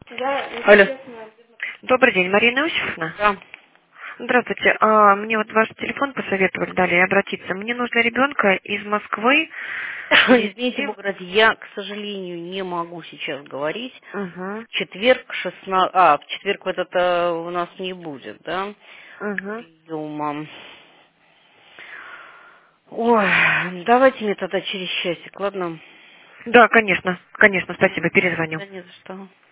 Да, Алло. естественно. Добрый день, Марина Иосифовна. Да. Здравствуйте. Мне вот ваш телефон посоветовали далее обратиться. Мне нужно ребенка из Москвы Извините, перевести. Бог ради, я, к сожалению, не могу сейчас говорить. Угу. В четверг в четверг вот это у нас не будет, да, Угу. приема. Ой, давайте мне тогда через часик, ладно? Да, конечно. Конечно, спасибо, перезвоню. Да не за что.